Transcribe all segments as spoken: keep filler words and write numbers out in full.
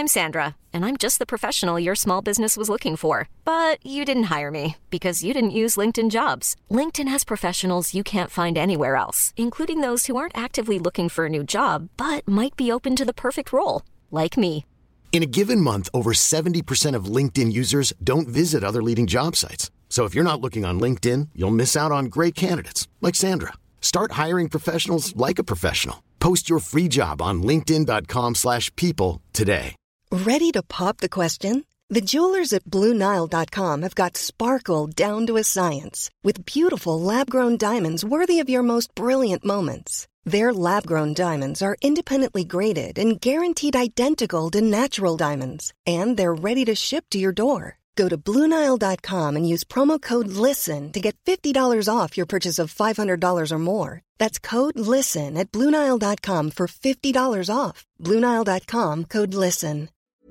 I'm Sandra, and I'm just the professional your small business was looking for. But you didn't hire me because you didn't use LinkedIn Jobs. LinkedIn has professionals you can't find anywhere else, including those who aren't actively looking for a new job, but might be open to the perfect role, like me. In a given month, over seventy percent of LinkedIn users don't visit other leading job sites. So if you're not looking on LinkedIn, you'll miss out on great candidates like Sandra. Start hiring professionals like a professional. Post your free job on linkedin dot com slash people today. Ready to pop the question? The jewelers at Blue Nile dot com have got sparkle down to a science with beautiful lab-grown diamonds worthy of your most brilliant moments. Their lab-grown diamonds are independently graded and guaranteed identical to natural diamonds, and they're ready to ship to your door. Go to Blue Nile dot com and use promo code LISTEN to get fifty dollars off your purchase of five hundred dollars or more. That's code LISTEN at Blue Nile dot com for fifty dollars off. Blue Nile dot com, code LISTEN.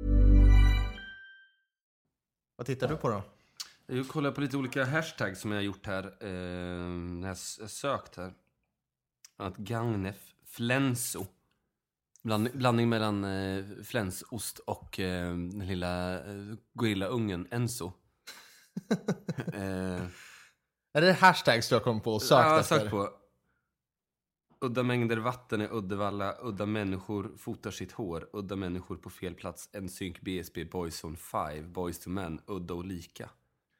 Vad tittar du på då? Jag kollar på lite olika hashtags som jag har gjort här. Eh, när jag har sökt här. Att Gagnef Flenso. Bland, blandning mellan eh, flänsost och eh, den lilla eh, gorillaungen Enzo. eh, Är det hashtags du har kommit på och sökt ja, efter? sökt på. Udda mängder vatten i Uddevalla. Udda människor fotar sitt hår. Udda människor på fel plats. N Sync, B S B, Boyzone fem, Boys to Men. Udda och lika.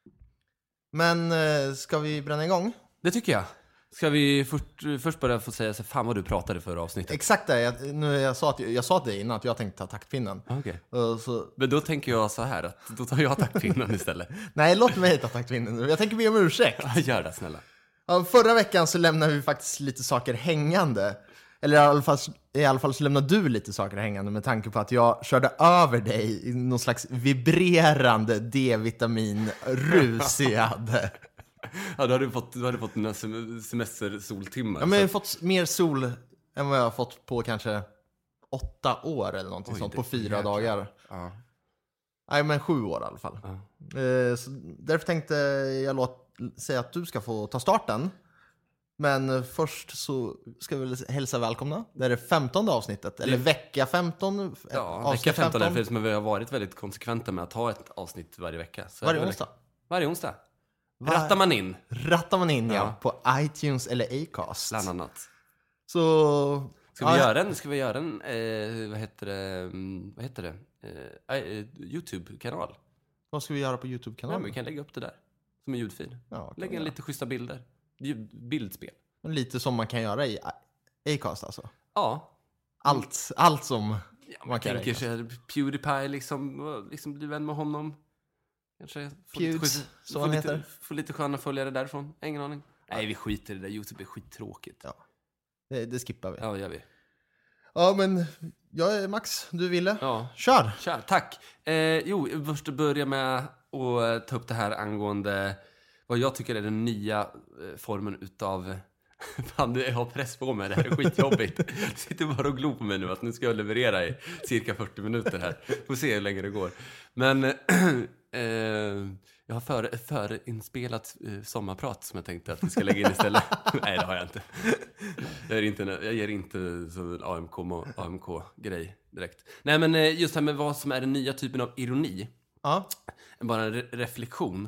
Men eh, ska vi bränna igång? Det tycker jag. Ska vi först, först börja få säga så fan vad du pratade för avsnittet. Exakt det, jag, nu, jag, sa att, jag sa till dig innan att jag tänkte ta taktpinnen. Okay. uh, så... Men då tänker jag så här att då tar jag taktpinnen istället. Nej, låt mig ta taktpinnen. Jag tänker be om ursäkt. Gör det, snälla. uh, Förra veckan så lämnade vi faktiskt lite saker hängande. Eller i alla, fall, i alla fall så lämnade du lite saker hängande med tanke på att jag körde över dig i någon slags vibrerande D-vitamin-rus jag hade. Ja, du hade fått, du hade fått några semestersoltimmar. Ja, men jag har fått mer sol än vad jag har fått på kanske åtta år eller någonting. Oj, sånt på fyra jäkla. dagar. Ja. Nej, men sju år i alla fall. Ja. Eh, så därför tänkte jag låt, säga att du ska få ta starten. Men först så ska vi hälsa välkomna. Det är det femtonde avsnittet. Det... Eller vecka femton. Ja, vecka femton är för vi har varit väldigt konsekventa med att ha ett avsnitt varje vecka. Så varje onsdag. Varje onsdag. Rattar man in. Rattar man in, ja. ja. På iTunes eller Acast. Bland annat. Så... Ska vi ja, göra en, ska vi göra en eh, vad heter det, vad heter det? Eh, YouTube-kanal. Vad ska vi göra på YouTube-kanalen? Ja, vi kan lägga upp det där. Som en ljudfil. Ja, lägga en lite schyssta bilder. Bildspel. Lite som man kan göra i Acast alltså? Ja. Allt, allt som ja, man, man kan tänker sig PewDiePie liksom, liksom bli vän med honom. Kanske få lite, schysst, få, lite, få lite sköna följare därifrån. Ingen aning. Ja. Nej, vi skiter i det där. YouTube är skittråkigt. Ja. Det, det skippar vi. Ja, det gör vi. Ja, men jag är Max. Du ville? Ja. Kör! Kör, tack. Eh, jo, först att börja med att ta upp det här angående vad jag tycker är den nya eh, formen utav... Fan, jag har press på mig. Det här är skitjobbigt. Jag sitter bara och glor på mig nu att nu ska jag leverera i cirka fyrtio minuter här. Får se hur länge det går. Men eh, jag har för, förinspelat eh, sommarprat som jag tänkte att vi ska lägga in istället. Nej, det har jag inte. Jag ger inte, jag ger inte så en A M K, A M K-grej direkt. Nej, men eh, just här med vad som är den nya typen av ironi. Ja. Bara en re- reflektion.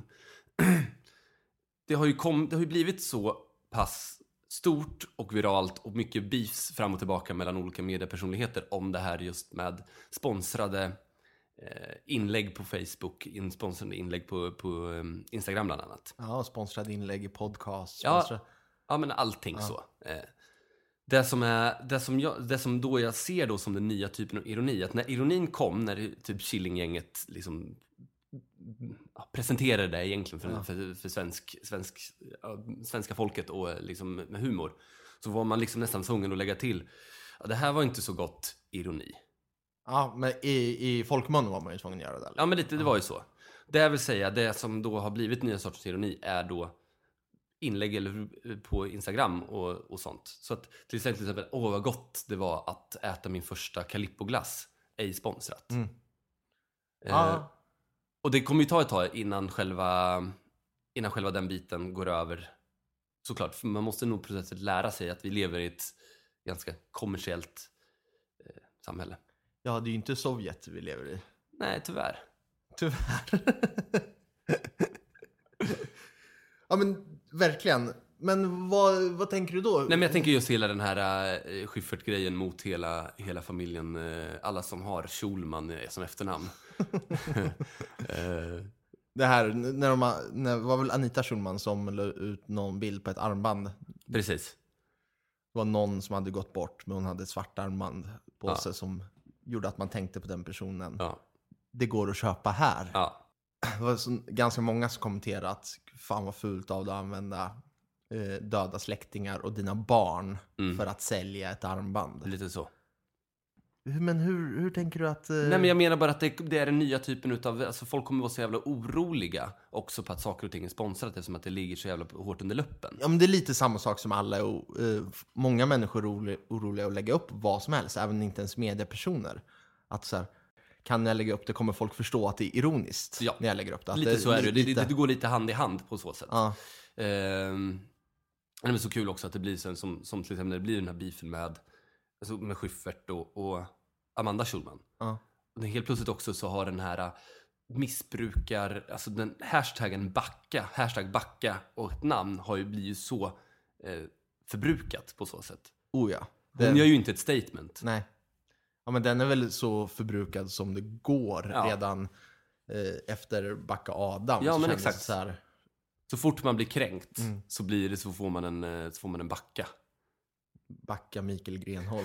Det har ju kom, det har ju blivit så pass stort och viralt och mycket beefs fram och tillbaka mellan olika mediepersonligheter om det här just med sponsrade eh, inlägg på Facebook, in, sponsrade inlägg på, på um, Instagram bland annat. Ja, sponsrade inlägg i podcast. Ja, ja, men allting ja. så. Eh, det som är det som jag det som då jag ser då som den nya typen av ironi, att när ironin kom, när typ Killinggänget liksom presenterade det egentligen för, ja. för, för svensk, svensk, svenska folket och liksom med humor, så var man liksom nästan tvungen att lägga till ja, det här var inte så gott ironi. Ja, men i, i folkmun var man ju tvungen att göra det. Eller? Ja, men lite, det var ju så. Det vill säga, det som då har blivit nya sorters ironi är då inlägg eller på Instagram och, och sånt. Så att till exempel, åh vad gott det var att äta min första Calippo-glass, ej sponsrat. Mm. Eh, ja. Och det kommer ju ta ett tag innan själva, innan själva den biten går över. Såklart, för man måste nog på ett sätt lära sig att vi lever i ett ganska kommersiellt eh, samhälle. Ja, det är ju inte Sovjet vi lever i. Nej, tyvärr. Tyvärr. Ja, men verkligen. Men vad, vad tänker du då? Nej, men jag tänker just hela den här äh, Schyffert-grejen mot hela, hela familjen. Äh, alla som har Schulman äh, som efternamn. äh. Det här, när de, när, var väl Anita Schulman som la ut någon bild på ett armband. Precis. Det var någon som hade gått bort, men hon hade ett svart armband på ja. sig som gjorde att man tänkte på den personen. Ja. Det går att köpa här. Ja. Det var så, ganska många som kommenterade att fan vad fult av dig att använda eh, döda släktingar och dina barn mm. för att sälja ett armband. Lite så. Men hur, hur tänker du att... Eh... Nej, men jag menar bara att det, det är den nya typen utav... Alltså folk kommer vara så jävla oroliga också på att saker och ting är sponsrat eftersom att det ligger så jävla hårt under luppen. Ja, men det är lite samma sak som alla... Eh, många människor är oroliga, oroliga att lägga upp vad som helst, även inte ens mediepersoner. Att så här, kan jag lägga upp det kommer folk förstå att det är ironiskt ja. när jag lägger upp det. Att lite det, så är det. Lite... Det, det går lite hand i hand på så sätt. Ja. Ehm, det är så kul också att det blir så, som, som till exempel när det blir den här beefen med, alltså med Schyffert och, och Amanda Schulman. Ja. Och helt plötsligt också så har den här missbrukar, alltså den hashtaggen backa, hashtag backa och ett namn har ju blivit så eh, förbrukat på så sätt. Oh ja. Den... Hon gör ju inte ett statement. Nej. Ja, men den är väl så förbrukad som det går ja. redan eh, efter Backa Adam. Ja, så men exakt. Så, här... så fort man blir kränkt mm. så blir det så får man en, så får man en backa. Backa Mikael Grenholm.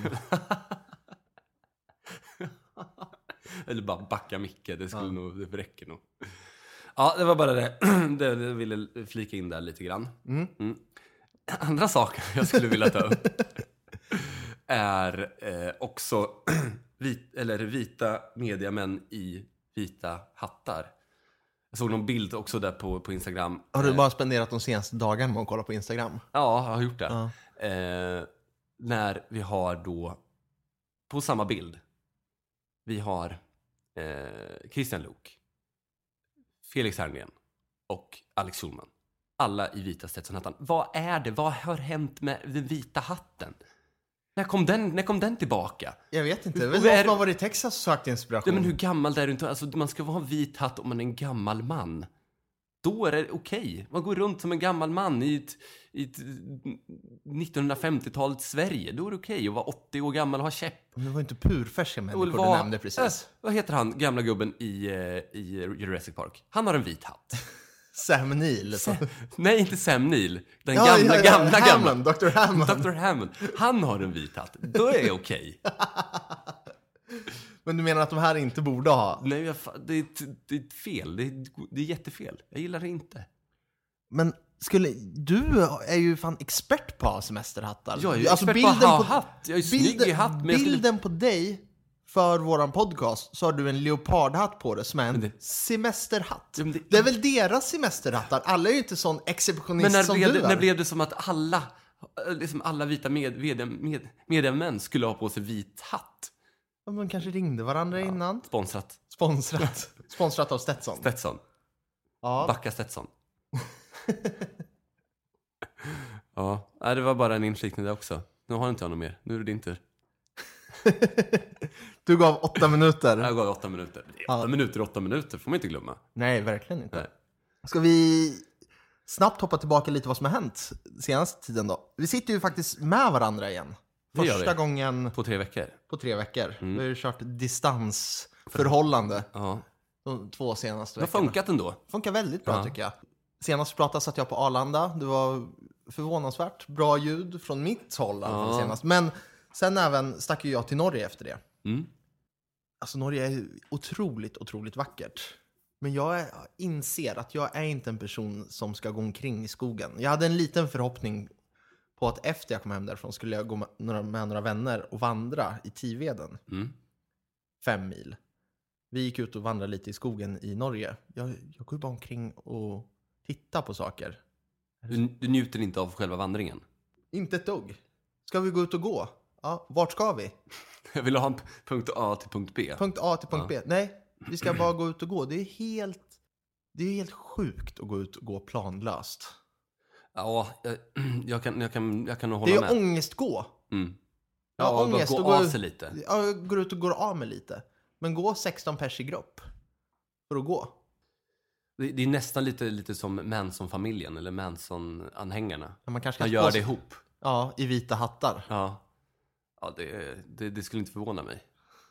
Eller bara backa Micke, det skulle ja. nog, det räcker nog. Ja, det var bara det. det. Jag ville flika in där lite grann. Mm. Mm. Andra saker jag skulle vilja ta upp är eh, också vit, eller vita mediamän i vita hattar. Jag såg någon bild också där på, på Instagram. Har du bara spenderat de senaste dagarna med att kolla på Instagram? Ja, jag har gjort det. Ja. Eh, när vi har då på samma bild vi har eh, Christian Luuk, Felix Herngren och Alex Schulman. Alla i vita Stetsonhattan. Vad är det? Vad har hänt med den vita hatten? När kom den, när kom den tillbaka? Jag vet inte. Det är väl någon som har varit i Texas och sökt inspiration. Ja, men hur gammal är du inte? Alltså, man ska ha vit hatt om man är en gammal man. Då är det okej. Okay. Man går runt som en gammal man i ett, i ett nittonhundrafemtiotalets Sverige. Då är det okej okay att vara åttio år gammal och ha käpp. Men det var inte purfärska människor var, du nämnde precis. Äh, vad heter han, gamla gubben i, i Jurassic Park? Han har en vit hatt. Sam Neill. Sam, nej, inte Sam Neill. Den ja, gamla, ja, ja, gamla, Hammond, gamla. doktor Hammond. doktor Hammond. Han har en vit hatt. Då är det okej. Okay. Men du menar att de här inte borde ha? Nej, jag, det, är, det är fel. Det är, det är jättefel. Jag gillar det inte. Men skulle, du är ju fan expert på semesterhattar. Jag är ju alltså, expert bilden på att ha hatt. Jag är ju bilden, snygg i hatt. Men bilden skulle... på dig för våran podcast så har du en leopardhatt på dig som är en det... semesterhatt. Ja, det... det är väl deras semesterhattar. Alla är ju inte sån exceptionist men när som blev du det, är. när blev det som att alla, liksom alla vita med, med, med, mediamän skulle ha på sig vit hatt? Ja, man kanske ringde varandra ja. innan. Sponsrat. Sponsrat. Sponsrat av Stetson. Stetson. Ja. Backa Stetson. Ja, det var bara en inflikning där också. Nu har inte jag något mer. Nu är det din tur. Du gav åtta minuter. Jag gav åtta minuter. Åtta ja. minuter, åtta minuter. Får man inte glömma. Nej, verkligen inte. Nej. Ska vi snabbt hoppa tillbaka lite vad som har hänt senaste tiden då? Vi sitter ju faktiskt med varandra igen. Första gången på tre veckor. På tre veckor. Mm. Vi har ju kört distansförhållande. Ja. De två senaste veckorna. Det har funkat ändå. Funkar väldigt bra ja. tycker jag. Senast vi pratade satt jag på Arlanda. Det var förvånansvärt bra ljud från mitt håll. Ja. Senast. Men sen även stack ju jag till Norge efter det. Mm. Alltså Norge är otroligt, otroligt vackert. Men jag är, inser att jag är inte en person som ska gå omkring i skogen. Jag hade en liten förhoppning på att efter jag kom hem därifrån skulle jag gå med några, med några vänner och vandra i Tiveden. Mm. Fem mil. Vi gick ut och vandrade lite i skogen i Norge. Jag, jag går bara omkring och tittar på saker. Du, du njuter inte av själva vandringen? Inte ett dugg. Ska vi gå ut och gå? Ja, vart ska vi? Jag vill ha en punkt A till punkt B. Punkt A till punkt ja. B. Nej, vi ska bara gå ut och gå. Det är helt, det är helt sjukt att gå ut och gå planlöst. Ja, jag, jag, kan, jag, kan, jag kan nog hålla med. med. Det är ångestgå. Mm. Ja, ångest, gå och av gå, sig lite. Ja, går ut och går av med lite. Men gå sexton pers i grupp för att gå. Det, det är nästan lite, lite som Manson-familjen eller Manson-anhängarna. Ja, man kanske Man ska gör på det sig- ihop. Ja, i vita hattar. Ja, ja det, det, det skulle inte förvåna mig.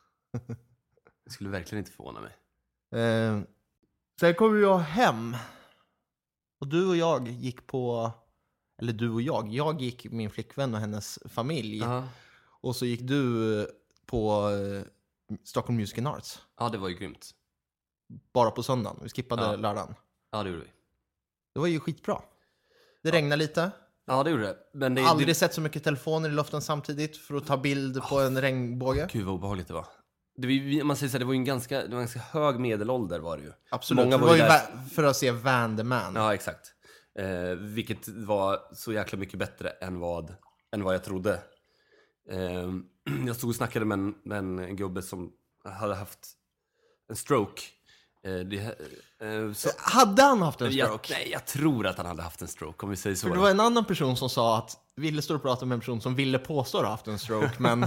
Det skulle verkligen inte förvåna mig. Eh, sen kom jag hem. Och du och jag gick på... Eller du och jag. Jag gick med min flickvän och hennes familj. Ja. Och så gick du på eh, Stockholm Music and Arts. Ja, det var ju grymt. Bara på söndagen. Vi skippade Ja. lördagen. Ja, det gjorde vi. Det var ju skitbra. Det regnade lite. Ja, det gjorde det. Men det, Aldrig det... sett så mycket telefoner i luften samtidigt för att ta bild på en regnbåge. Gud vad obehagligt det var. Det, vi, man säger så här, det var ju en ganska, det var en ganska hög medelålder var det ju. Absolut. Många det var var ju ju där... va- för att se Van the Man. Ja, exakt. Eh, vilket var så jäkla mycket bättre än vad, än vad jag trodde. Eh, jag stod och snackade med en, med en gubbe som hade haft en stroke. Eh, det, eh, så, Hade han haft en jag, stroke? nej, jag tror att han hade haft en stroke, om vi säger så. För det var en annan person som sa att ville stå och prata med en person som ville påstå att ha haft en stroke, men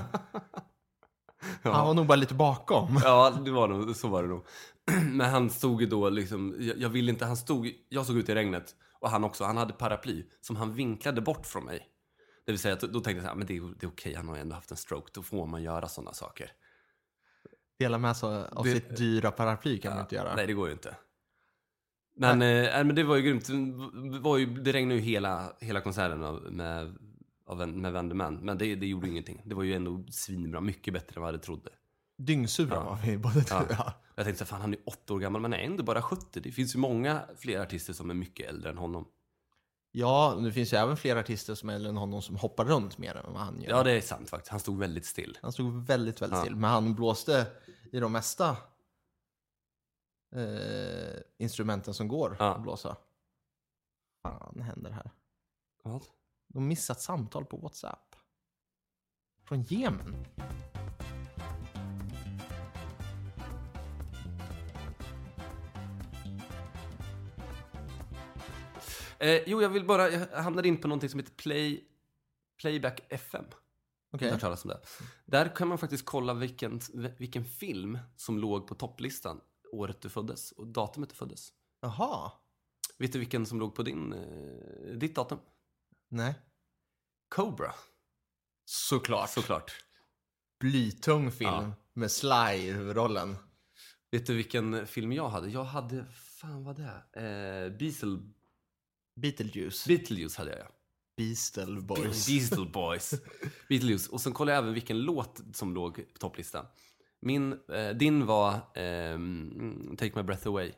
Ja. han var nog bara lite bakom. Ja, det var nog, så var det nog. Men han stod ju då liksom, jag, jag ville inte, han stod, jag såg ut i regnet och han också, han hade paraply som han vinklade bort från mig. Det vill säga att då tänkte jag så här, men det är, det är okej, han har ju ändå haft en stroke, då får man göra sådana saker. Dela med sig av Det- sitt dyra paraply kan Ja, man inte göra. Nej, det går ju inte. Men, eh, men det var ju grymt. Det, var ju, det regnade ju hela, hela konserten av, med, av en, med Vanderman. Men det, det gjorde ju ingenting. Det var ju ändå svinbra, mycket bättre än vad jag hade trodde. Dyngsura Ja. var vi både Ja. du och jag. Jag tänkte så här, fan han är åtta år gammal, men han är ändå bara sjuttio. Det finns ju många fler artister som är mycket äldre än honom. Ja, det finns ju även fler artister som är äldre än honom som hoppar runt mer än vad han gör. Ja, det är sant faktiskt. Han stod väldigt still. Han stod väldigt, väldigt Ja. still. Men han blåste i de mesta eh, instrumenten som går Ja. att blåsa. Fan händer här? Vad? De missat ett samtal på WhatsApp. Från Jemen. Eh, jo, jag vill bara, jag hamnade in på någonting som heter Play, Playback F M. Okej. Jag har hört talas om det. Där kan man faktiskt kolla vilken, vilken film som låg på topplistan året du föddes och datumet du föddes. Jaha. Vet du vilken som låg på din, eh, ditt datum? Nej. Cobra. Såklart. Såklart. Blytung film Ja. med Sly i huvudrollen. Vet du vilken film jag hade? Jag hade, fan vad det är? Eh, Beastle, Beetlejuice. Beetlejuice hade jag, ja. Beastle Boys. Beastle Boys. Beetlejuice. Och sen kollade jag även vilken låt som låg på topplistan. Min, eh, din var ehm, Take My Breath Away.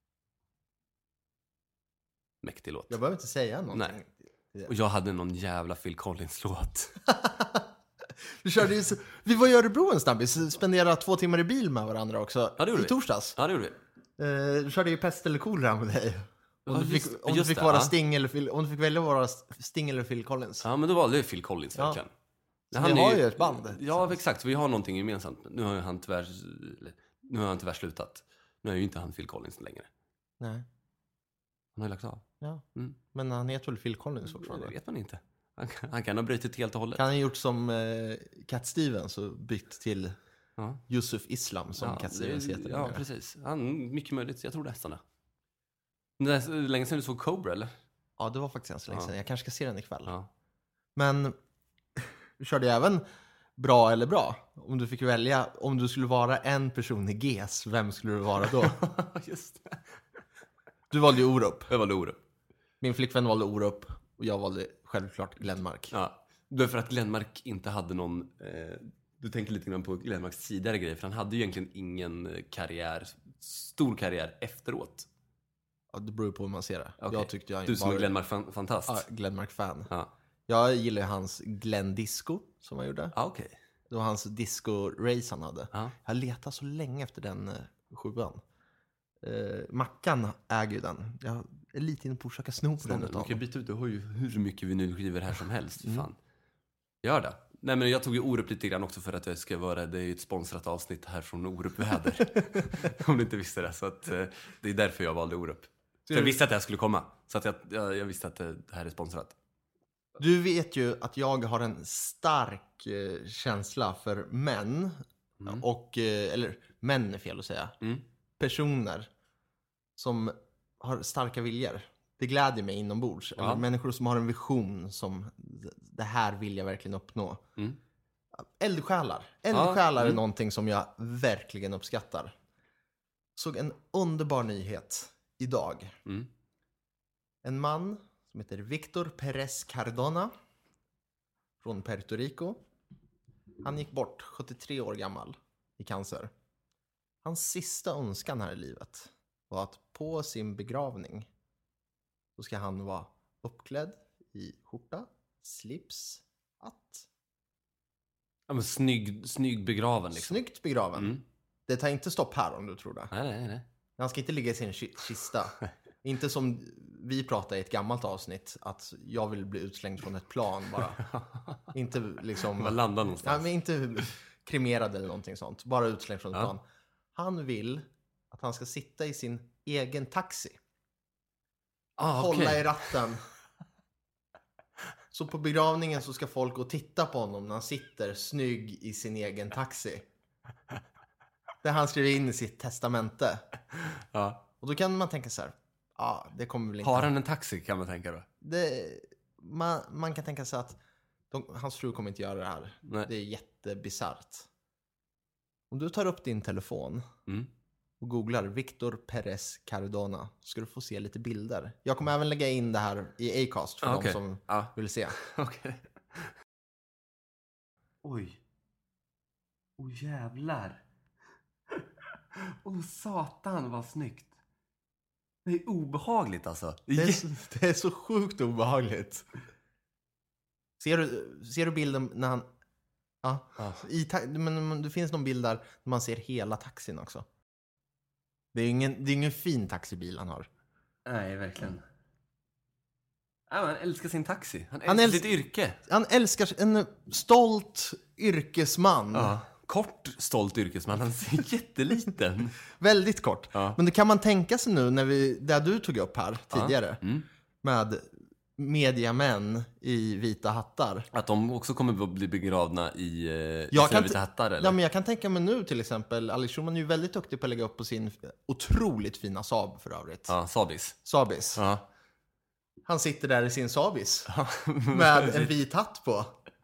Mäktig låt. Jag behöver inte säga någonting. Nej. Och jag hade någon jävla Phil Collins-låt. Vi körde ju, så- vi var i Örebro en snabbis, spenderade två timmar i bil med varandra också. Ja, det gjorde I vi. torsdags. Ja, det gjorde vi. Eh, du körde ju pest eller kolera med dig. Om Ja, du fick, just- om du just fick det, vara ja. Sting eller Phil, om du fick välja att vara Sting eller Phil Collins. Ja, men då valde jag Phil Collins Ja. verkligen. Så Han vi är har ju ett band. Ja, exakt. Vi har någonting gemensamt. Nu har ju han tyvärr, nu har han tyvärr slutat. Nu är ju inte han Phil Collins längre. Nej. Han har ju lagt av. Ja. Mm. Men han heter väl Phil Collins Det fortfarande? vet man inte. Han kan, han kan ha brutit helt och hållet. Kan han ha gjort som eh, Cat Stevens och bytt till Ja. Yusuf Islam som Cat Stevens det- heter? Ja, numera? precis. Han, mycket möjligt. Jag tror nästan det. Det är länge sedan du såg Cobra, eller? Ja, det var faktiskt ganska länge Ja. sedan. Jag kanske ska se den ikväll. Ja. Men du körde ju även bra eller bra. Om du fick välja, om du skulle vara en person i G S, vem skulle du vara då? Just det. Du valde ju Orup. Jag valde Orup. Min flickvän valde Orup och jag valde självklart Glenmark. Ja. Det är för att Glenmark inte hade någon... Eh, du tänker lite grann på Glenmarks tidigare grejer. För han hade ju egentligen ingen karriär, stor karriär efteråt. Ja, det beror ju på hur man ser det. Okej. Jag tyckte jag Du som var är Glenmark-fantast. ja, Glenmark-fan. Ja, Jag gillar ju hans Glenn Disco som han gjorde. ah, okej. Det var hans disco-race han hade. Ja. Jag letat så länge efter den eh, sjuan. Eh, Mackan äger ju den. Jag är lite inne på att försöka sno på den Du utav kan honom. byta ut, du har ju hur mycket vinylskivor här som helst. Mm. Fan. Gör det. Nej, men jag tog ju Orup lite grann också för att jag ska vara, det är ju ett sponsrat avsnitt här från Orup Väder. Om du inte visste det. Så att, eh, det är därför jag valde Orup. Så jag visste att det här skulle komma. Så att jag, jag, jag visste att det, det här är sponsrat. Du vet ju att jag har en stark eh, känsla för män. Mm. Och, eh, eller män är fel att säga. Mm. Personer som har starka viljor. Det gläder mig inombords. Ja. Eller människor som har en vision som det här vill jag verkligen uppnå. Mm. Eldsjälar. Eldsjälar ja. är mm. någonting som jag verkligen uppskattar. Såg en underbar nyhet idag. Mm. En man som heter Victor Perez Cardona från Puerto Rico. Han gick bort sjuttiotre år gammal i cancer. Hans sista önskan här i livet var att på sin begravning så ska han vara uppklädd i skjorta, slips, hatt. Ja, men snygg, snygg begraven liksom. Snyggt begraven. Mm. Det tar inte stopp här om du tror det. Nej, nej, nej. Han ska inte ligga i sin kista. Inte som vi pratade i ett gammalt avsnitt att jag vill bli utslängd från ett plan bara. Inte liksom... Man landar någonstans. Ja, men inte kremerad eller någonting sånt. Bara utslängd från ett ja. plan. Han vill att han ska sitta i sin egen taxi. Ah, Hålla okay. i ratten. Så på begravningen så ska folk gå och titta på honom när han sitter snygg i sin egen taxi. Det han skriver in i sitt testamente. Ja. Och då kan man tänka så här. Ja, det kommer väl inte. Har han en taxi kan man tänka då? Det, man, man kan tänka sig att de, hans fru kommer inte göra det här. Nej. Det är jättebisarrt. Om du tar upp din telefon mm. och googlar Victor Perez Cardona så ska du få se lite bilder. Jag kommer även lägga in det här i Acast för ah, okay. de som ah. vill se. Okay. Oj. Oj jävlar. Åh oh, satan vad snyggt. Det är obehagligt alltså. Det är, så, det är så sjukt obehagligt. Ser du, ser du bilden när han... Ja, ah. i ta- men det finns någon bild där man ser hela taxin också. Det är ingen, det är ingen fin taxibil han har. Nej, verkligen. Ja, han älskar sin taxi. Han älskar han äls- sitt yrke. Han älskar en stolt yrkesman. Ja. Kort, stolt yrkesman. Han är jätteliten. Väldigt kort. Ja. Men det kan man tänka sig nu när vi, det du tog upp här tidigare. Ja. Mm. Med mediamän i vita hattar. Att de också kommer att bli begravna i, i sina vita t- hattar, eller? Ja, men jag kan tänka mig nu till exempel. Alex Schulman är ju väldigt duktig på att lägga upp på sin otroligt fina Saab för övrigt. Ja, Saabis. Saabis. Ja. Han sitter där i sin Saabis. Ja. Med en vit hatt på.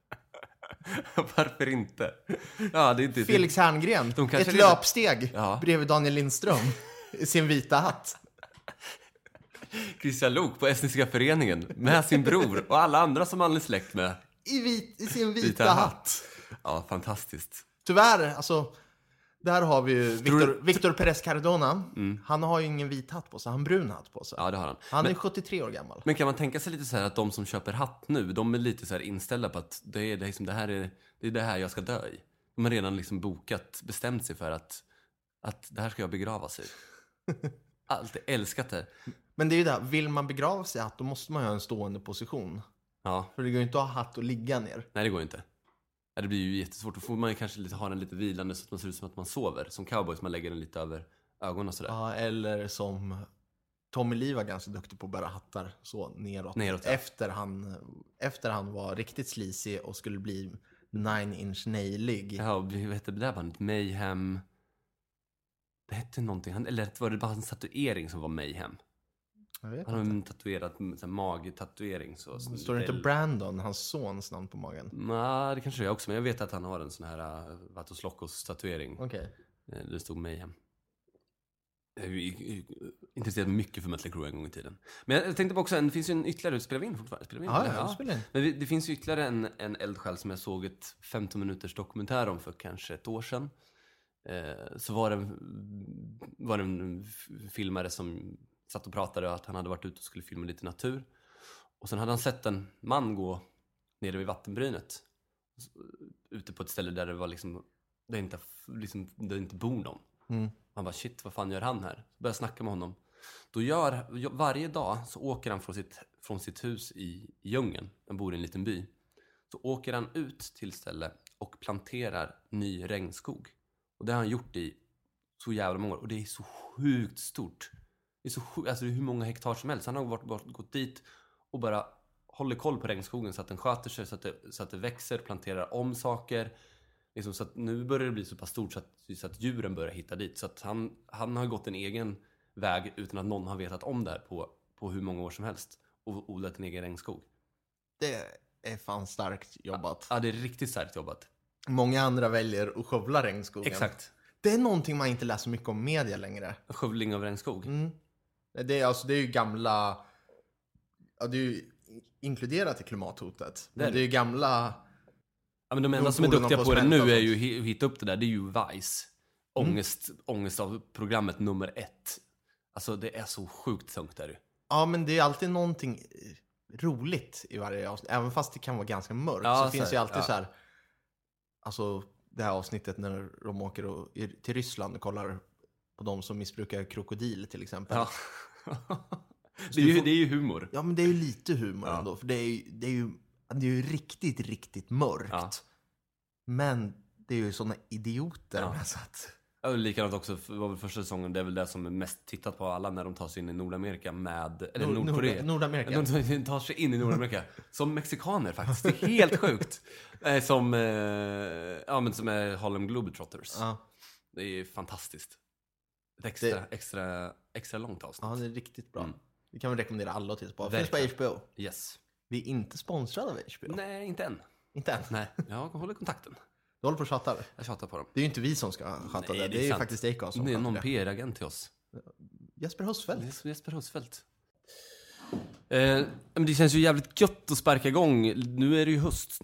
Varför inte? Ja, det är inte Felix Herngren. Ett lite... löpsteg ja. bredvid Daniel Lindström i sin vita hatt. Christian Lok på Estniska föreningen med sin bror och alla andra som han är släkt med. I, vit, i sin vita, vita hatt. hatt. Ja, fantastiskt. Tyvärr, alltså... Där har vi ju Victor, du... Victor Perez Cardona. Mm. Han har ju ingen vit hatt på sig, han har en brun hatt på sig. Ja, det har han. Han men, är sjuttiotre år gammal. Men kan man tänka sig lite så här att de som köper hatt nu, de är lite så här inställda på att det är det, liksom, det, här är, det är det här jag ska dö i. De har redan liksom bokat, bestämt sig för att, att det här ska jag begravas i. Alltid älskat det. Men det är ju det, vill man begrava sig i hatt, då måste man ju ha en stående position. Ja. För det går ju inte att ha hatt och ligga ner. Nej, det går inte. Ja, det blir ju jättesvårt. Då får man ju kanske lite, ha den lite vilande så att man ser ut som att man sover. Som cowboys, man lägger den lite över ögonen och sådär. Ja, eller som Tommy Lee var ganska duktig på att bära hattar så neråt. neråt ja. efter, han, efter han var riktigt sleazy och skulle bli nine inch nailig. Ja, vad hette det där bandet? Mayhem. Det hette någonting. Han, eller var det bara en tatuering som var Mayhem? Han har en tatuerad mag-tatuering. Så, så står det inte Brandon, hans sons namn på magen? Nej, det kanske är också. Men jag vet att han har en sån här uh, Vatos Locos-tatuering. Okej. Okay. Det stod Mayhem. Jag är intresserad mycket för Mötley Crüe en gång i tiden. Men jag tänkte på också, det finns ju en ytterligare, spelar vi in fortfarande? Spelar vi in? Ja, ja, ja. Spelar in. Men det, det finns ju ytterligare en, en eldsjäl som jag såg ett femton minuters dokumentär om för kanske ett år sedan. Eh, så var det, var det en filmare som satt och pratade att han hade varit ute och skulle filma lite natur. Och sen hade han sett en man gå nere vid vattenbrynet. Ute på ett ställe där det var liksom, där inte, liksom, där inte bor någon. Mm. Han bara, shit, vad fan gör han här? Så började jag snacka med honom. Då gör, varje dag så åker han från sitt, från sitt hus i djungeln. Han bor i en liten by. Så åker han ut till ställe och planterar ny regnskog. Och det har han gjort i så jävla många år. Och det är så sjukt stort. Det är så sjukt, alltså det är hur många hektar som helst. Han har varit, varit, gått dit och bara håller koll på regnskogen så att den sköter sig, så att det, så att det växer, planterar om saker. Liksom, så att nu börjar det bli så pass stort så att, så att djuren börjar hitta dit. Så att han, han har gått en egen väg utan att någon har vetat om det här på, på hur många år som helst. Och odlat en egen regnskog. Det är fan starkt jobbat. Ja, det är riktigt starkt jobbat. Många andra väljer att skövla regnskogen. Exakt. Det är någonting man inte läser mycket om media längre. Skövling av regnskog. Mm. Det, är, alltså, det är ju gamla... Ja, det är ju inkluderat i klimathotet. Det är, men det är ju gamla... Ja, men de enda som är duktiga på det nu är ju att hitta upp det där. Det är ju Vice. Ångest, mm. ångest av programmet nummer ett. Alltså det är så sjukt tungt där. Ja, men det är alltid någonting roligt i varje avsnitt. Även fast det kan vara ganska mörkt, ja, så, så finns det ju alltid ja. så här... Alltså det här avsnittet när de åker och, till Ryssland och kollar på de som missbrukar krokodil till exempel. Ja. det, är ju, får... det är ju humor. Ja, men det är ju lite humor ja. ändå. För det är ju, det är ju, det är ju riktigt, riktigt mörkt. Ja. Men det är ju såna idioter. Ja. Så att... Ja, likadant också, var väl första säsongen, det är väl det som är mest tittat på alla när de tar sig in i Nordamerika med, eller Nord- Nordkorea. Nord- Nordamerika. De tar sig in i Nordamerika som mexikaner faktiskt, det är helt sjukt. Som, ja, men som är Harlem Globetrotters. Ja. Det är fantastiskt. Ett extra, det... extra, extra långt avsnitt. Ja, det är riktigt bra. Mm. Det kan vi rekommendera alla att titta på. Det finns på H B O. Yes. Vi är inte sponsrade av H B O. Nej, inte än. Inte än? Nej, jag håller kontakten. Du håller på att tjata? Jag tjatar på dem. Det är ju inte vi som ska sköta Nej, det. Det är, det är ju faktiskt Acast som det är någon det. P R-agent till oss. Jesper Husfeldt. Jesper Husfeldt. Eh, men det känns ju jävligt gött att sparka igång. Nu är det ju höst.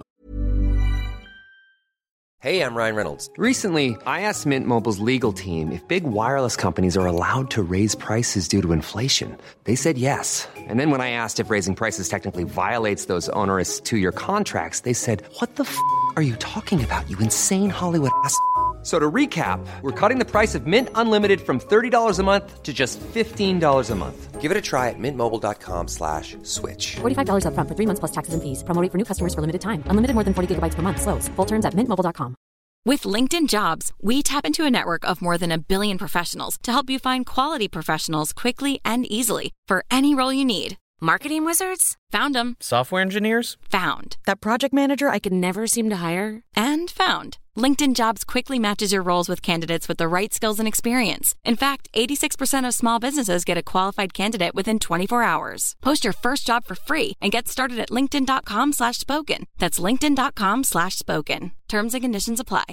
Hey, I'm Ryan Reynolds. Recently, I asked Mint Mobile's legal team if big wireless companies are allowed to raise prices due to inflation. They said yes. And then when I asked if raising prices technically violates those onerous two-year contracts, they said, what the f*** are you talking about, you insane Hollywood ass f- So to recap, we're cutting the price of Mint Unlimited from thirty dollars a month to just fifteen dollars a month. Give it a try at mintmobile.com slash switch. forty-five dollars up front for three months plus taxes and fees. Promo rate for new customers for limited time. Unlimited more than forty gigabytes per month. Slows full terms at mint mobile dot com. With LinkedIn Jobs, we tap into a network of more than a billion professionals to help you find quality professionals quickly and easily for any role you need. Marketing wizards? Found them. Software engineers? Found. That project manager I could never seem to hire? And found. LinkedIn Jobs quickly matches your roles with candidates with the right skills and experience. In fact, eighty-six percent of small businesses get a qualified candidate within twenty-four hours. Post your first job for free and get started at linkedin.com slash spoken. That's linkedin.com slash spoken. Terms and conditions apply.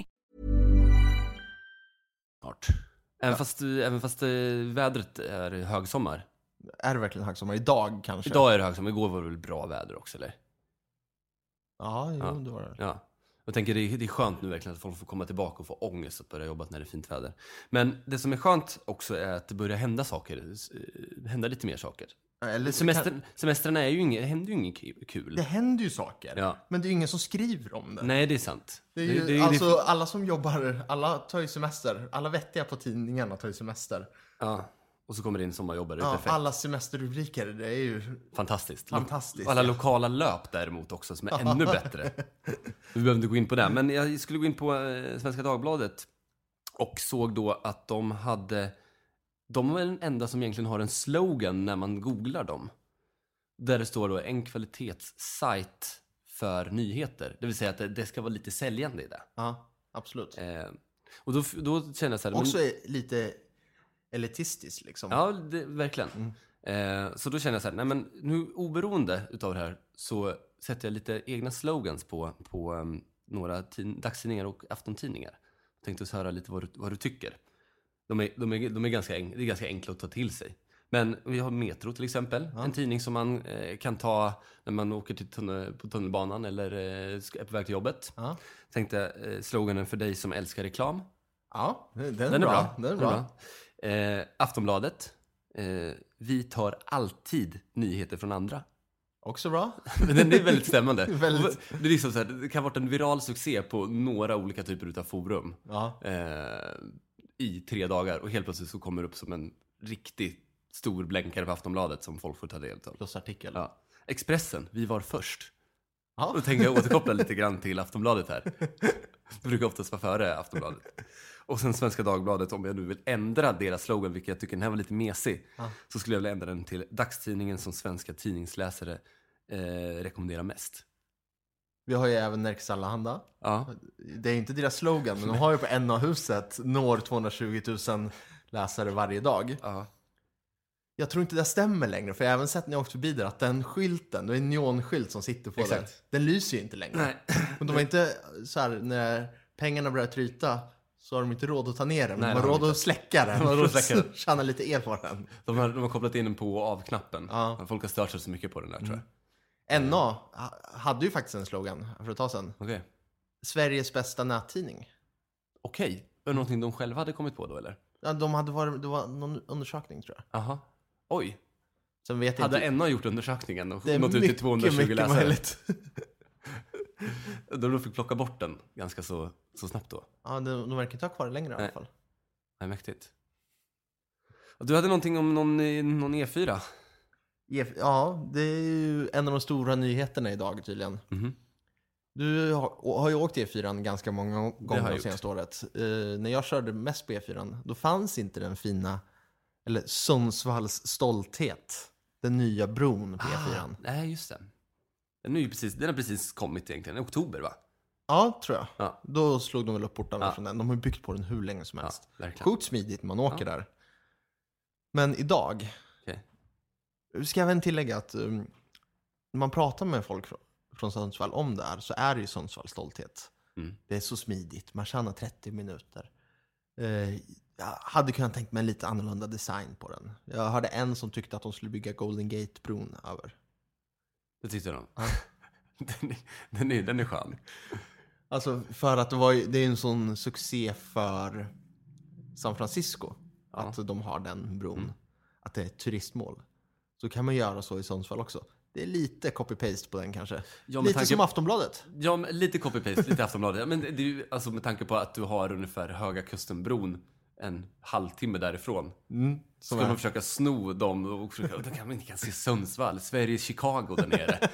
Även fast, även fast vädret är högsommar. Är det verkligen högsommar? Idag kanske? Idag är det högsommar. Igår var det väl bra väder också, eller? Ja, jo, ja. det var det. Ja. Jag tänker det är, det är skönt nu verkligen att folk får komma tillbaka och få ångest att börja jobba när det är fint väder. Men det som är skönt också är att det börjar hända saker. Hända lite mer saker. Eller Semester, kan... Semestrarna är ju inget, det händer ju inget kul. Det händer ju saker. Ja. Men det är ju ingen som skriver om det. Nej, det är sant. Det är ju, det, det är, alltså det... alla som jobbar, alla tar ju semester. Alla vettiga på tidningarna tar ju semester. Ja. Och så kommer det in sommarjobbare. Ja, alla semesterrubriker, det är ju fantastiskt. fantastiskt. Alla lokala löp däremot också som är ännu bättre. Vi behöver inte gå in på det. Men jag skulle gå in på Svenska Dagbladet och såg då att de hade... De är den enda som egentligen har en slogan när man googlar dem. Där det står då en kvalitetssajt för nyheter. Det vill säga att det, det ska vara lite säljande i det. Ja, absolut. Eh, och då, då känner jag så här... Också men... lite... elitistiskt liksom. Ja, det, verkligen. Mm. Eh, så då känner jag så här, nej men nu oberoende utav det här så sätter jag lite egna slogans på, på um, några tin- dagstidningar och aftontidningar. Jag tänkte så höra lite vad du, vad du tycker. De är, de är, de är ganska, en, det är ganska enkla att ta till sig. Men vi har Metro till exempel. Ja. En tidning som man eh, kan ta när man åker till tunnel, på tunnelbanan eller eh, är på väg till jobbet. Ja. Tänkte eh, sloganen för dig som älskar reklam. Ja, den, den, den är bra. bra. Den är bra. Eh, Aftonbladet. Eh, vi tar alltid nyheter från andra. Också bra. Den är väldigt stämmande. väldigt... Det, är liksom så här, det kan ha varit en viral succé på några olika typer av forum. Ja. Eh, I tre dagar. Och helt plötsligt så kommer det upp som en riktigt stor blänkare på Aftonbladet som folk får ta del av. Plus artikel. Ja. Expressen, vi var först. Ja. Då tänker jag återkoppla lite grann till Aftonbladet här. Det brukar oftast vara före Aftonbladet. Och sen Svenska Dagbladet, om jag nu vill ändra deras slogan, vilket jag tycker den här var lite mesig, ja. Så skulle jag vilja ändra den till dagstidningen som svenska tidningsläsare eh, rekommenderar mest? Vi har ju även Nerikes Allehanda. Ja. Det är inte deras slogan, men de har ju på N A-huset når tvåhundratjugo tusen läsare varje dag. Ja. Jag tror inte det stämmer längre, för jag har även sett när jag åkt förbi där att den skylten, det är en neonskylt som sitter på Exakt. den, den lyser ju inte längre. Nej. Men de har inte så här, när pengarna börjar tryta så har de inte råd att ta ner den. Nej, de har de har råd att släcka den. De har råd att släcka den. Tjäna lite el på den. De har, de har kopplat in den på och av-knappen. Ja. Folk har stört sig så mycket på den där, tror jag. N A hade ju faktiskt en slogan för ett tag sedan. Okej. Okay. Sveriges bästa nättidning. Okej. Okay. Var det någonting de själva hade kommit på då, eller? Ja, de hade varit, det var någon undersökning, tror jag. Aha. Oj. Sen vet hade inte... N A gjort undersökningen och det är nått ut till tvåhundratjugo mycket, mycket läsare? möjligt. De fick plocka bort den ganska så, så snabbt då. Ja, de, de verkar inte ha kvar det längre i alla fall. Nej, mäktigt. Du hade någonting om någon, någon E fyra? Ja, det är ju en av de stora nyheterna idag tydligen. Mm-hmm. Du har, har ju åkt E fyra ganska många gånger det senaste gjort. året. Uh, när jag körde mest på E fyra, då fanns inte den fina, eller Sundsvalls stolthet, den nya bron på E fyra. Ah, nej, just det. Den, är ju precis, den har precis kommit egentligen, i oktober, va? Ja, tror jag. Ja. Då slog de väl upp portarna Ja. från den. De har ju byggt på den hur länge som helst. Ja, verkligen. Sjukt smidigt när man åker Ja. där. Men idag, okay. ska jag även tillägga att um, när man pratar med folk från, från Sundsvall om det här, så är det ju Sundsvalls stolthet. Mm. Det är så smidigt, man tjänar trettio minuter. Uh, jag hade kunnat tänkt mig en lite annorlunda design på den. Jag hörde en som tyckte att de skulle bygga Golden Gate-bron över. Det tyckte de. Ja. den, är, den, är, den är skön. Alltså för att det, var, det är en sån succé för San Francisco. Ja. Att de har den bron. Mm. Att det är ett turistmål. Så kan man göra så i Sundsvall också. Det är lite copy-paste på den kanske. Ja, lite tanke... som Aftonbladet. Ja, lite copy-paste, lite Aftonbladet. Men det är ju, alltså med tanke på att du har ungefär Höga Kustenbron en halvtimme därifrån. Mm, så ska är... man försöka sno dem och försöka, då kan man inte kan se Sundsvall, Sveriges Chicago där nere.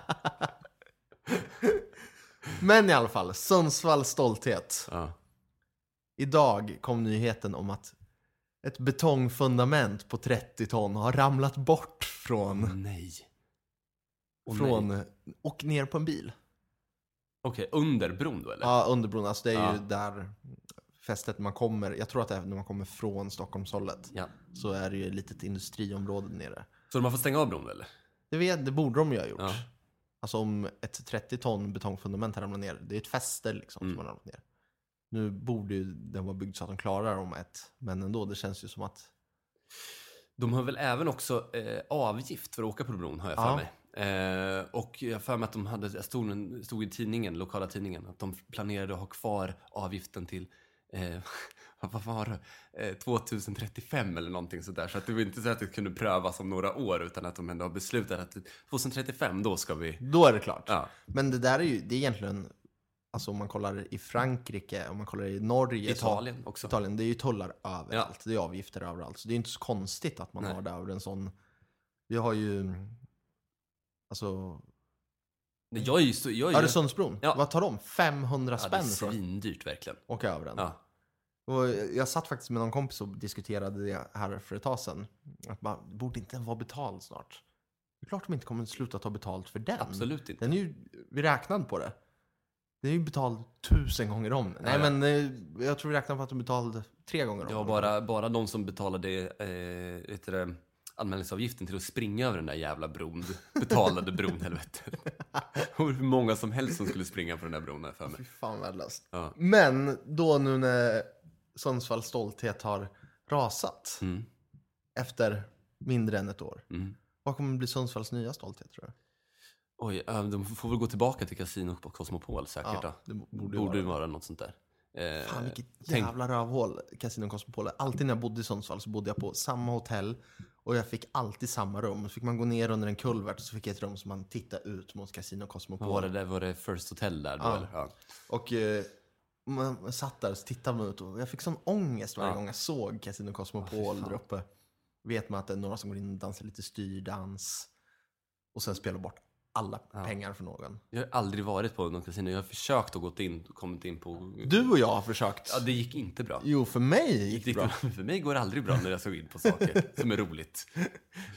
Men i alla fall, Sundsvalls stolthet. Ja. Idag kom nyheten om att ett betongfundament på trettio ton har ramlat bort från... Oh, nej. Oh, från nej. Och ner på en bil. Okej, okay, under bron då eller? Ja, under bron. Alltså det är ja. ju där fästet man kommer. Jag tror att det är när man kommer från Stockholmshållet. Ja. Så är det ju ett litet industriområde nere. Så de har fått stänga av bron eller? Det, vet, det borde de ju ha gjort. Ja. Alltså om ett trettio ton betongfundament har ramlat ner. Det är ett fäste liksom mm. som har ramlat ner. Nu borde ju den vara byggd så att de klarar om ett. Men ändå, det känns ju som att... De har väl även också eh, avgift för att åka på bron, har jag för ja. mig. Eh, och jag har för mig att de hade, jag stod, stod i tidningen, lokala tidningen, att de planerade att ha kvar avgiften till eh, vad var det? Eh, tjugohundratrettiofem eller någonting sådär. Så att det var inte så att det kunde prövas om några år, utan att de ändå har beslutat att tjugohundratrettiofem, då ska vi... Då är det klart. Ja. Men det där är ju, det är egentligen... Alltså om man kollar i Frankrike, om man kollar i Norge... Italien så, också. Italien, det är ju tullar överallt. Ja. Det är avgifter överallt. Så det är inte så konstigt att man Nej. har det över en sån... Vi har ju... Alltså... Jag är ju... Så, jag är ju... Öresundsbron. Ja. Vad tar de? femhundra ja, det är spänn för svindyrt verkligen. åka över den. Ja. Och jag satt faktiskt med någon kompis och diskuterade det här för ett tag sedan. Att man borde inte vara betald snart. Det är klart de inte kommer sluta ta betalt för den. Absolut inte. Den är ju, vi räknade på det. Det är ju betald tusen gånger om. Nej, ja. men eh, jag tror vi räknade på att de betalade tre gånger om. Ja, bara, bara de som betalade eh, vet du, anmälningsavgiften till att springa över den där jävla bron betalade bron, helvete. Och hur många som helst som skulle springa på den där bron här för mig. Fy fan värdelöst. Ja. Men då nu när Sundsvalls stolthet har rasat Mm. efter mindre än ett år. Mm. Vad kommer bli Sundsvalls nya stolthet, tror jag? Oj, äh, de får väl gå tillbaka till Casino på Cosmopol säkert. Ja, då. det borde, borde ju vara. vara något sånt där. Eh, Fan, vilket tänk- jävla rövhål Casino Cosmopol. Alltid när jag bodde i Sundsvall så bodde jag på samma hotell. Och jag fick alltid samma rum. Så fick man gå ner under en kulvert, så fick jag ett rum som man tittade ut mot Casino Cosmopol. Vad var det där? Var det First Hotel där då? Ja. Eller? Ja. Och eh, man satt där och tittade man ut. Och jag fick sån ångest varje Ja. gång jag såg Casino Cosmopol Ja, fy där uppe. Vet man att det är några som går in och dansar lite styrdans. Och sen spelar bort alla Ja. pengar för någon. Jag har aldrig varit på någon kasino. Jag har försökt att gå in, kommit in på... Du och jag har försökt. Ja, det gick inte bra. Jo, för mig gick det bra. För mig går det aldrig bra när jag såg in på saker som är roligt.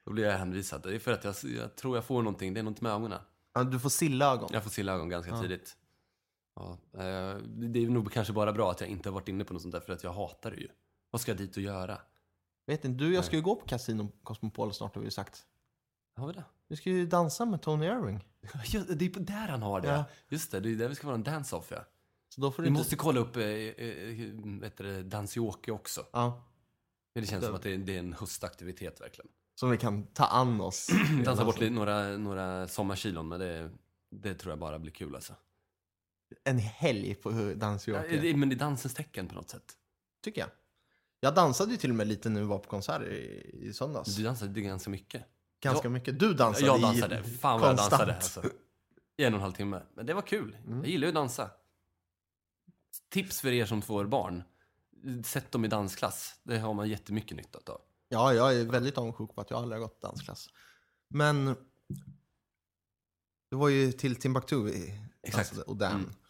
Då blir jag hänvisad. Det är för att jag, jag tror jag får någonting. Det är något med ögonen. Ja, du får sillögon. Jag får sillögon ganska ja. tidigt. Ja, eh, det är nog kanske bara bra att jag inte har varit inne på något sånt där. För att jag hatar det ju. Vad ska jag dit och göra? Vet inte, du jag ska ju gå på Casino Cosmopol snart har vi ju sagt. Har vi det? Vi ska ju dansa med Tony Irving. Ja, det är på där han har det. Ja. Just det, det är där vi ska vara en dance-off. Ja. Så då får vi du måste inte... kolla upp äh, äh, vet det, dansioke också. Ja. Det känns det... som att det är, det är en höstaktivitet verkligen. Som vi kan ta an oss. Dansa bort lite, några, några sommarkilon, men det, det tror jag bara blir kul alltså. En helg på dansioke. Ja, men det är dansens tecken på något sätt. Tycker jag. Jag dansade ju till och med lite när vi var på konsert i, i söndags. Du dansade ganska mycket. Ganska jag, mycket. Du dansade Jag dansade. I, Fan vad konstant. Jag dansade. Alltså. I en och en halv timme. Men det var kul. Mm. Jag gillar ju att dansa. Tips för er som får barn. Sätt dem i dansklass. Det har man jättemycket nytta av. Ja, jag är väldigt avundsjuk på att jag aldrig har gått dansklass. Men det var ju till Timbuktu vi dansade. Och den. Mm.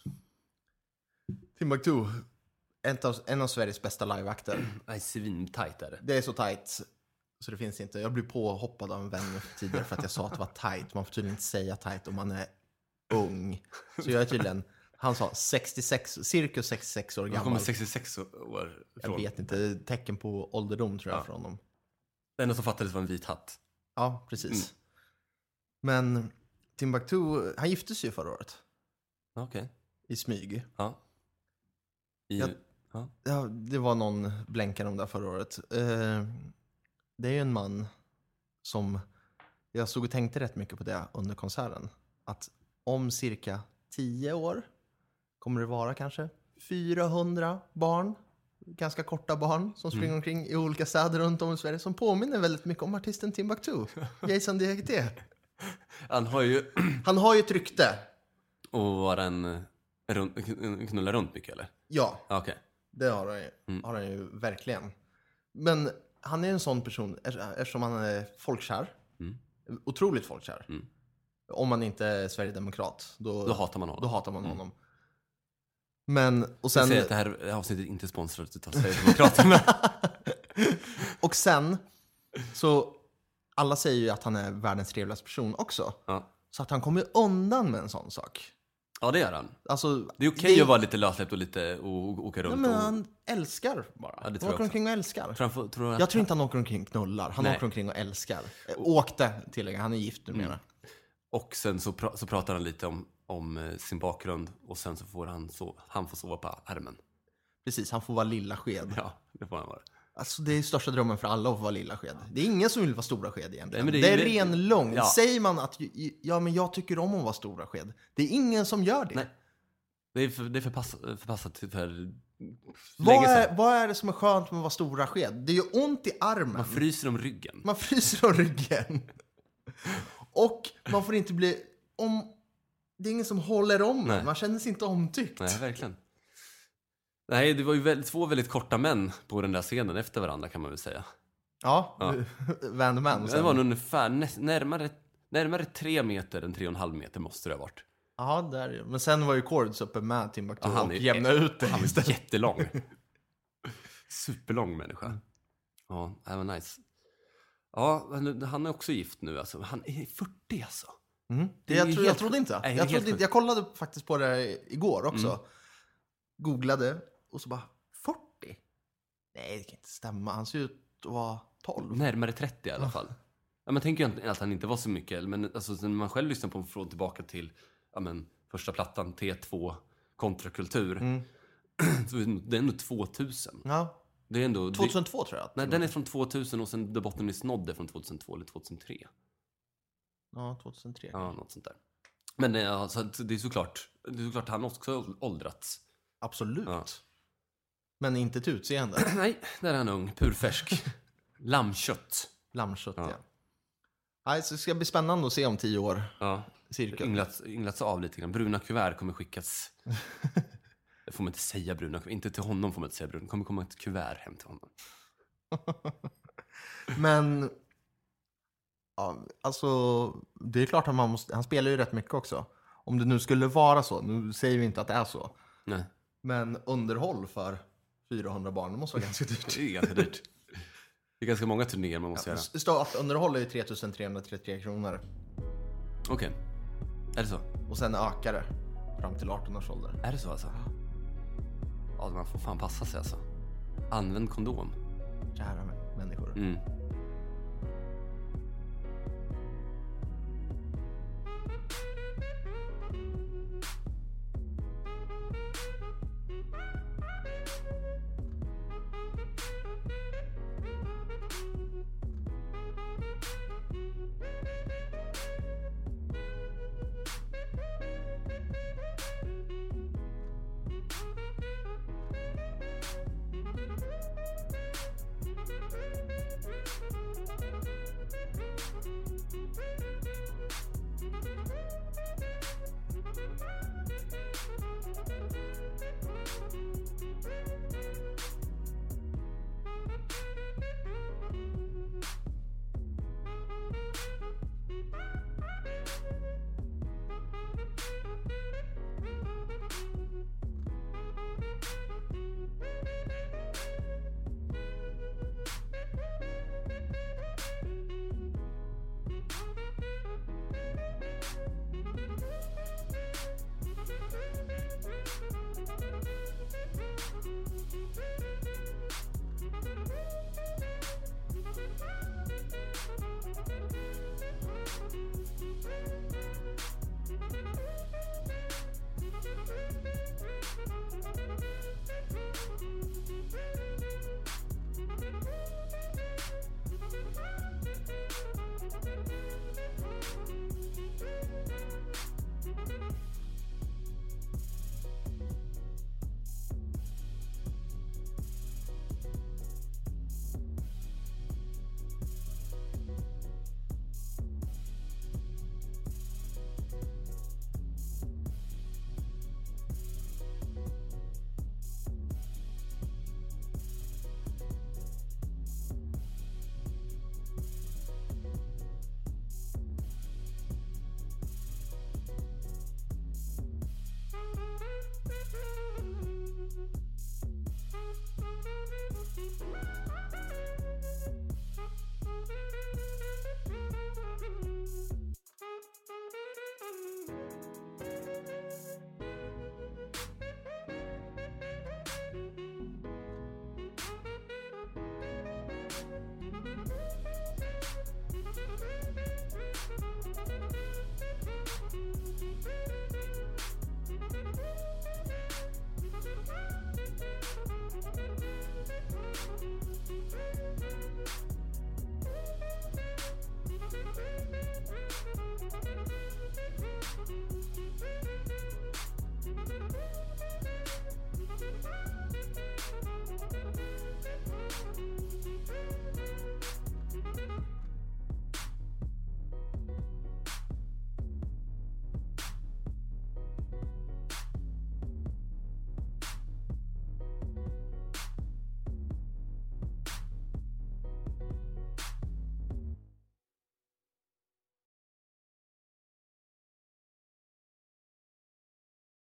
Timbuktu. En av, en av Sveriges bästa liveakter. Det är svintajt är det. Det är så tajt så det finns inte. Jag blev påhoppad av en vän tidigare för att jag sa att det var tajt. Man får tydligen inte säga tajt om man är ung. Så jag är tydligen, han sa sextiosex, cirka sextiosex år gammal. Han kommer sextiosex år från. Jag vet inte, tecken på ålderdom tror jag ja. Från dem. Det enda som fattades var en vit hatt. Ja, precis. Mm. Men Timbuktu, han gifte sig ju förra året. Okej. Okay. I smyg. Ja. I... Jag, ja. Ja, det var någon blänkare om det förra året. Eh, det är ju en man som... Jag såg och tänkte rätt mycket på det under konserten. Att om cirka tio år kommer det vara kanske fyrahundra barn. Ganska korta barn som springer mm. omkring i olika städer runt om i Sverige. Som påminner väldigt mycket om artisten Timbuktu. Jason D G T. Han har ju... Han har ju ett rykte. Och var en... Knulla runt mycket eller? Ja, okay. Det har han, ju, mm. har han ju verkligen. Men han är en sån person eftersom han är folkkär. Mm. Otroligt folkkär. Mm. Om man inte är Sverigedemokrat. Då, då hatar man honom. Då hatar man honom. Mm. Men, och sen... Jag säger att det här avsnittet inte är sponsrat av Sverigedemokraterna. Och sen så alla säger ju att han är världens trevligaste person också. Ja. Så att han kommer undan med en sån sak. Ja, det gör han. Alltså, det är okej okay det... att vara lite lössläppt och lite och, och åka runt. Ja, men och... han älskar bara. Ja, det tror han åker omkring och älskar. Tror får, tror jag, jag tror inte han åker omkring och knullar. Han Nej. åker omkring och älskar. Åkte tillägga, han är gift numera. Mm. Och sen så, pra- så pratar han lite om, om sin bakgrund. Och sen så får han, so- han får sova på armen. Precis, han får vara lilla sked. Ja, det får han vara. Alltså det är största drömmen för alla att få vara lilla sked. Det är ingen som vill vara stora sked egentligen. Nej, det, det är, det är det... ren lång. Ja. Säger man att ja, men jag tycker om att vara stora sked. Det är ingen som gör det. Nej. Det är, för, det är förpass, förpassat till för vad är, vad är det som är skönt med att vara stora sked? Det är ju ont i armen. Man fryser om ryggen. Man fryser om ryggen. Och man får inte bli... Om, det är ingen som håller om. Nej. Man känner sig inte omtyckt. Nej, verkligen. Nej, det var ju väldigt, två väldigt korta män på den där scenen efter varandra kan man väl säga. Ja, ja. Vände män. Det var ungefär närmare, närmare tre meter än tre och en halv meter måste det ha varit. Ja, där är det. Men sen var ju Chords uppe med Timbuktu ja, och jämna ut det. Han är jättelång. Superlång människa. Ja, det var nice. Ja, han är också gift nu alltså. Han är fyrtio alltså. Mm. Det jag, tro, jag trodde inte. Nej, jag, trodde inte. Jag kollade faktiskt på det igår också. Mm. Googlade och så bara fyrtio? Nej, det kan inte stämma. Han ser ut att vara tolv. Närmare trettio i alla fall. Ja, man tänker ju att han inte var så mycket. Men alltså, när man själv lyssnar på en från tillbaka till ja, men, första plattan T två kontrakultur. Mm. Så det är ändå tvåtusen. Ja. Det är ändå, tjugohundratvå tror jag. Nej, den är från tvåtusen och sen The Bottom Is Not är från tjugohundratvå eller tjugohundratre. Ja, tjugohundratre. Ja, något sånt där. Men ja, så det är såklart det är såklart han också åldrats. Absolut. Ja. Men inte till utseende. Nej, där är han ung, purfärsk. Lammkött. Lammkött, ja. ja. Alltså, det ska bli spännande att se om tio år. Ja, cirka. Ynglats, ynglats av lite grann. Bruna kuvert kommer skickas. Det får man inte säga bruna kuvert. Inte till honom får man inte säga bruna. Det kommer komma ett kuvert hem till honom. Men ja, alltså det är klart att man måste, han spelar ju rätt mycket också. Om det nu skulle vara så, nu säger vi inte att det är så. Nej. Men underhåll för fyrahundra barn, det måste vara ganska dyrt. Det är ganska dyrt. Det är ganska många turnéer man måste ja, göra. Startunderhåll är ju tre tusen trehundratrettiotre kronor. Okej, okay. Är det så? Och sen ökar det fram till arton års ålder. Är det så alltså? Ja, man får fan passa sig alltså. Använd kondom. Kära människor. Mm.